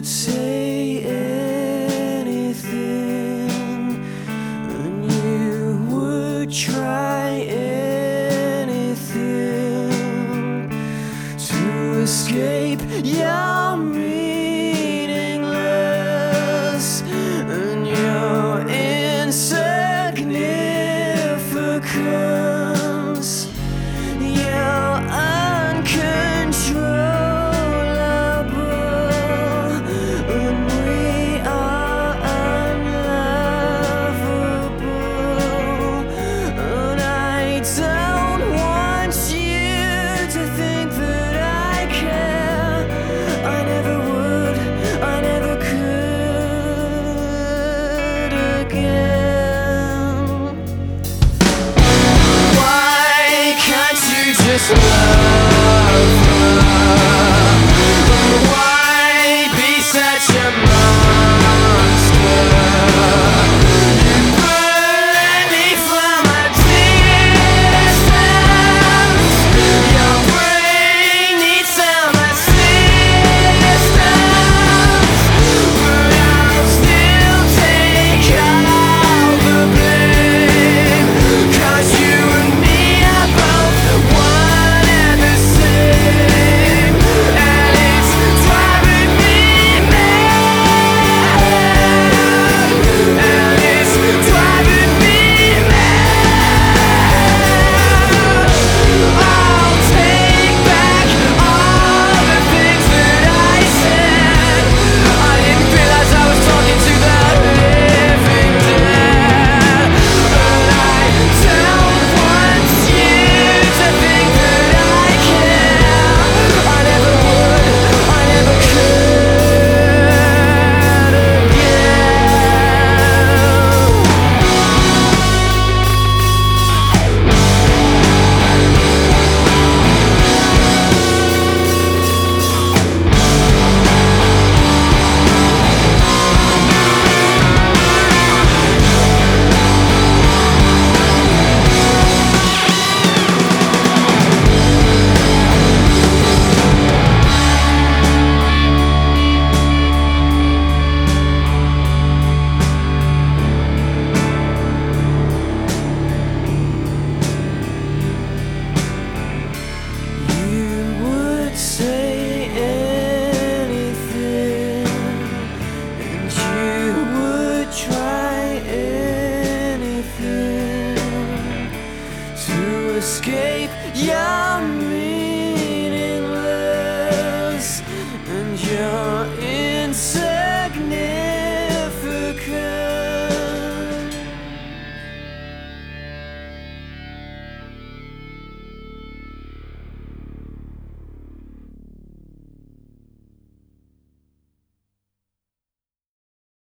would say anything, and you would try anything to escape your meaningless and your insignificance. You're uncontrollable, and we are unlovable. And I don't want you to think that I care. I never would, I never could again. Why can't you just love her? Why be such a monster? You burn me from a distance. Your brain needs some assistance, but I'll still take all the blame. 'Cause you and me are both one and the same, and it's driving me mad, and it's driving me mad. I'll take back all the things that I said. I didn't realize I was talking to the living dead, but I don't want you to think that I care. I never would, I never could You would say anything, and you would try anything to escape your meaning.